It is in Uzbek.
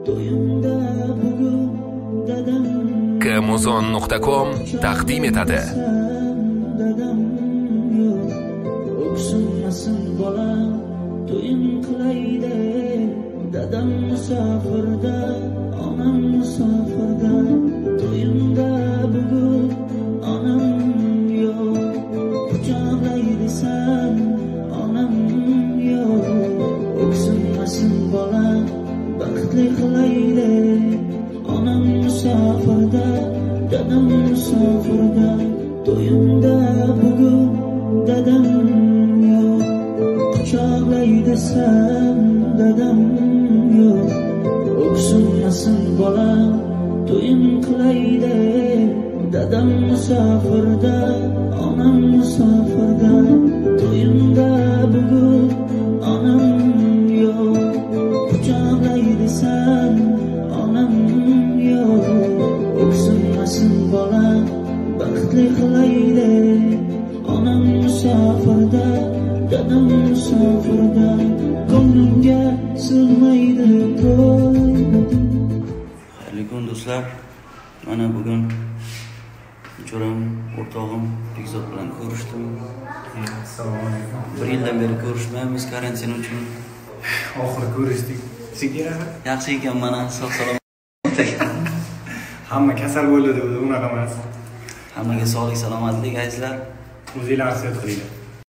Kmuzon.com taqdim etadi. Dadam musafirda, onam musafirda, to'yimda bugun onam yo'q. Quchoqlay desam onam yo'q. O'ksinmasin bolam, baxtli qilaydi. Onam musafirda, dadam musafirda, to'yimda bugun dadam yo'q. Quchoqlay desam dadam yo'q. O'ksinmasin bolam, to'yim qilaydi. Dadam musafirda, onam musafirda, to'yimda bugun onam yo'q. Quchoqlay desam onam yo'q. O'ksinmasin bolam, baxtli qilaydi. Onam musafirda, dadam musafirda, ko'nglimga sig'maydi to'y. Xayrli kun do'stlar. Mana bugun jo'ram, o'rtog'im Bekzod bilan ko'rishdim. Assalomu alaykum. 1 yildan beri ko'rishmaymiz karantin uchun. Oxiri ko'rishdik. Yaxshi ekan, mana sog'-salomat. Hamma kasal bo'ldi deb unaqa emas. Hammaga sog'lik, salomatlik aytinglar. O'zinglar nasihat qilinglar.